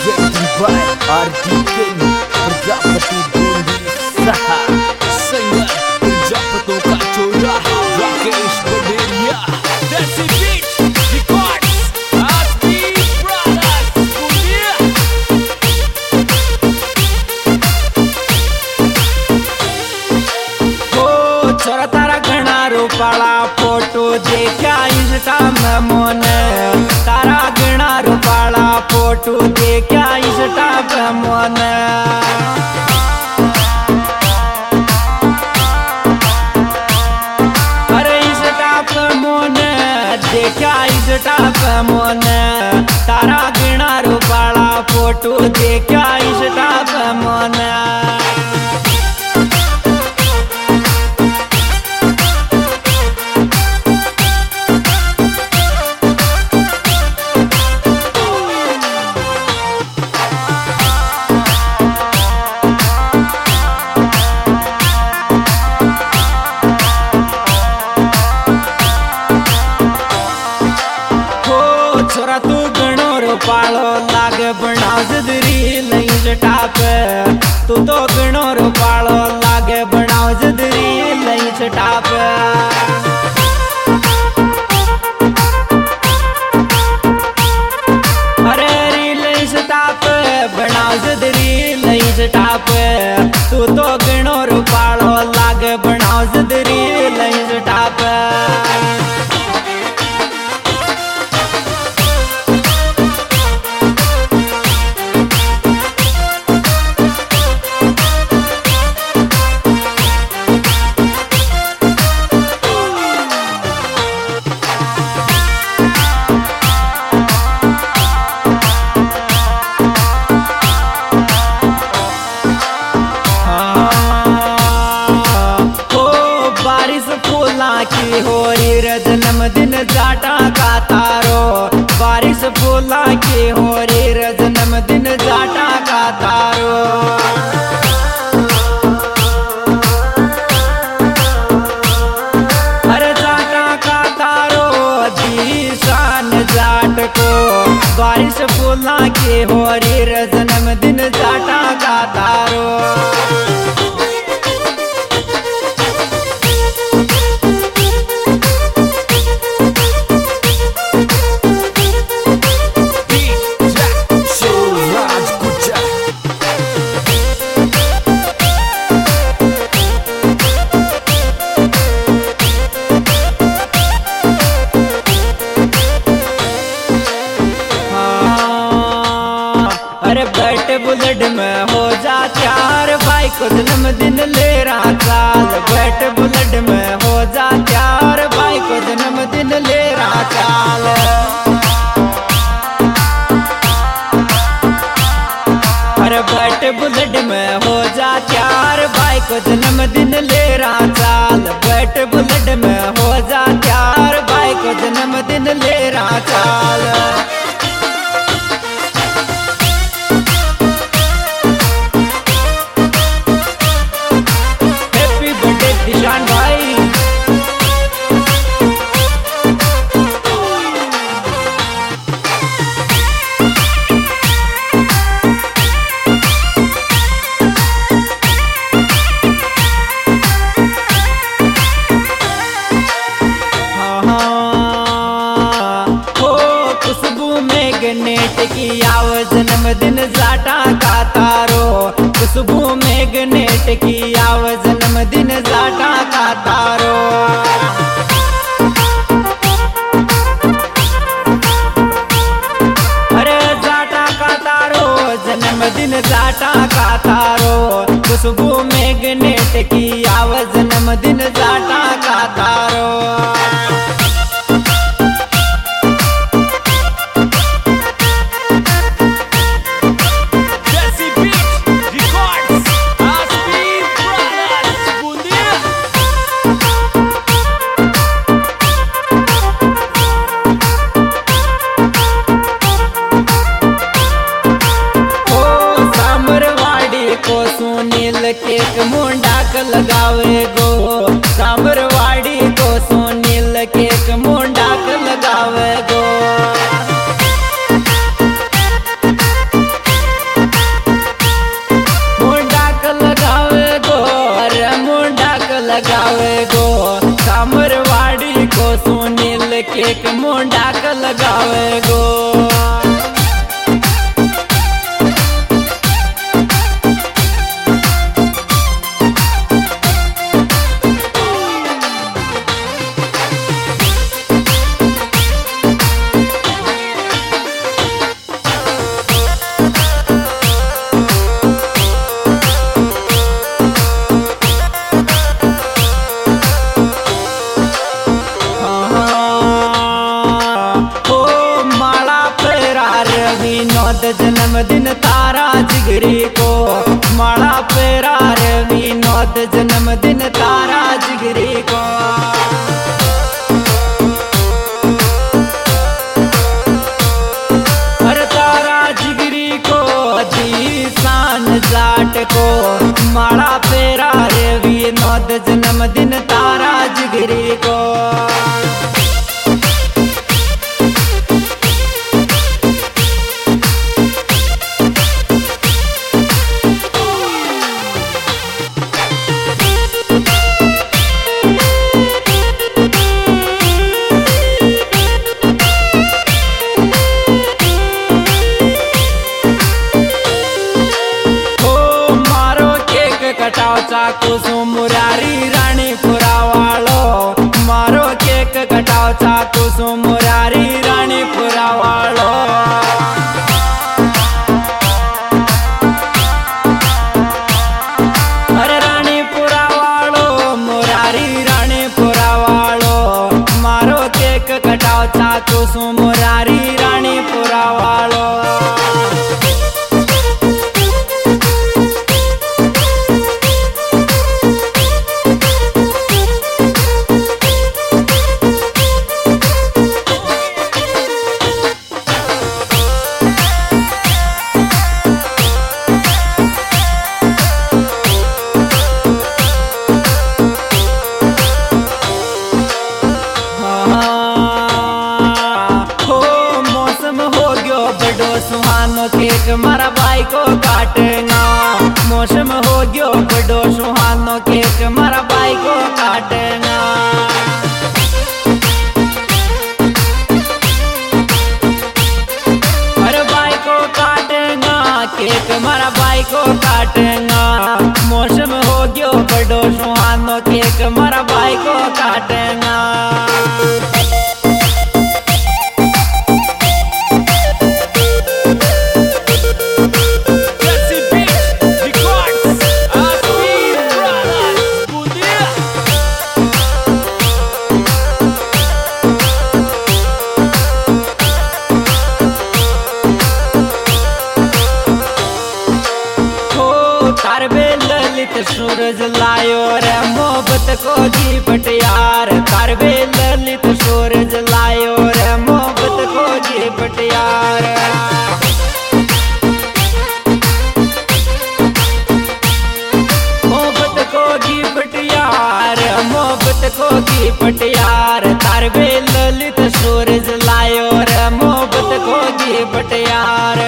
presented by RDK Prajapati Bundi Saha Singer Prajapato ka Chora Rakesh Baderia Desi Beats Records Aspi Brothers Bundia हो छोरा तारा घना Rupala photo देखा Insta में मोने तारा घना रूपाला फोटो देखा इंस्टा पे मोने अरे इंस्टा पे मोने देखा इंस्टा पे मोने तारा घना रूपाला फोटो देखा इंस्टा पे मोने छोरा तू घणो रूपालो लागे बनाव जदरी नहीं चटाप तू तो घणो रूपालो लागे बनाव जदरी नहीं चटाप अरे रील चटाप बनाव जदरी नहीं चटाप तू तो घणो रूपालो लागे बनाव जदरी नहीं चटाप की हो रे जन्मदिन जाटा का तारो बारिश फूला की हो रे जन्मदिन जाटा का तारो अरे जाटा का तारो दिशान जाट को बारिश फूला की हो रे जन्मदिन जाटा का तारो अरे बैठ बुलेट में हो जा प्यार भाई को जन्मदिन ले रहा साल बैठ बुलेट में हो जा प्यार भाई को जन्मदिन ले रहा साल अरे बैठ बुलेट में हो जा प्यार भाई को जन्मदिन ले रहा साल बैठ बुलेट में हो जा प्यार भाई को जन्मदिन ले रहा साल ईशान भाई खुशबू में गनेट की आव जन्मदिन जाटा का तारो खुशबू में गनेट की आव जन्मदिन जाटा का तारो अरे जाटा का तारो जन्मदिन जाटा का तारो खुशबू में गनेट की आव जन्मदिन जाटा का तारो केक मुंडाक लगावे गो सांबरवाड़ी को सोनील केक मुंडाक लगावे गो सुनील केक मुंडा का लगावे गो। जन्मदिन तारा जिगरी को माला पेरा रे विनोद जन्मदिन तारा जिगरी को। अरे तारा जिगरी को दीसान जाट को माला पेरा रे विनोद जन्मदिन तारा जिगरी को। चाकू सु मुरारी रानी पुरा वालो मारो केक कटाओ चाकू सु मुरारी रानी पुरा वालो। अरे रानी पुरा वालो मुरारी रानी पुरा वालो मारो केक कटाओ चाकू सु मुरारी रानी पुरा वालो। सुहानो केक मारा भाई को काटना मौसम हो गयो बड़ो सुहानो केक मारा भाई को काटना। अरे भाई को काटना केक मारा भाई को काटना मौसम हो गयो बड़ो सुहानो केक मारा भाई को काटना। सूरज लायो रे मोहब्बत को जीपट यार तारवे ललित सूरज लायो रे मोहब्बत को जीपट यार। मोहब्बत को जीपट यार मोहब्बत को जीपट यार तारवे ललित सूरज लायो रे मोहब्बत को जीपट यार।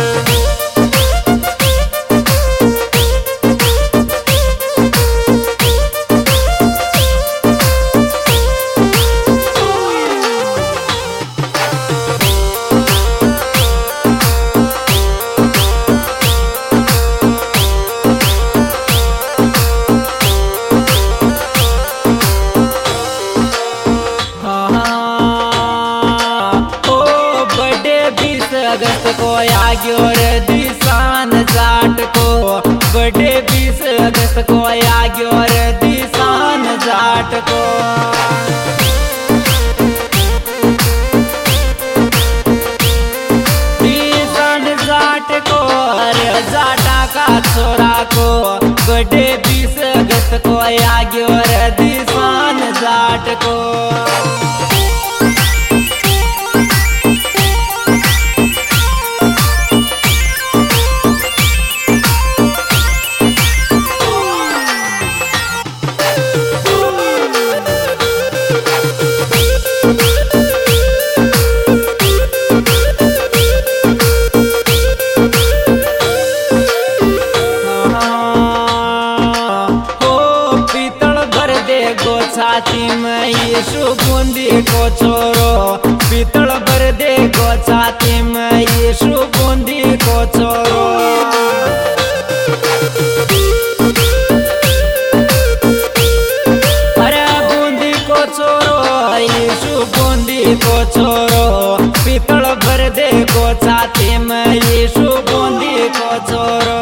अगस्त को आग्यो रे दिसान जाट को बड़े 20 अगस्त को आग्यो रे दिसान जाट को। दिसान जाट को रे जाटा का छोरा को बड़े 20 अगस्त को आग्यो रे दिसान जाट को। छाती में यीशु बूंदी को छोरो पीतल भर दे को छाती में यीशु बूंदी को छोरो। अरे बूंदी को छोरो यीशु बूंदी को छोरो पीतल भर दे को छाती में यीशु बूंदी को छोरो।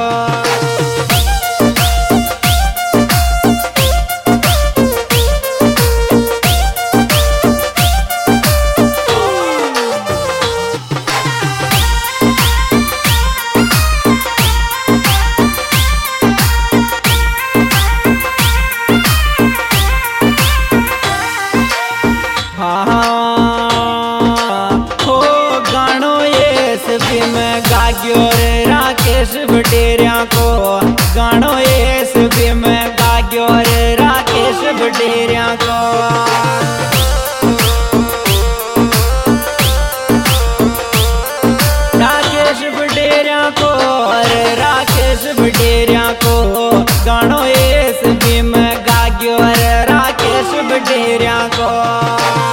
में गाग्यो रे राकेश बडेरिया को गानो एस भी में गाग्यो रे राकेश बडेरिया को। राकेश बडेरिया को रे राकेश बडेरिया को गानो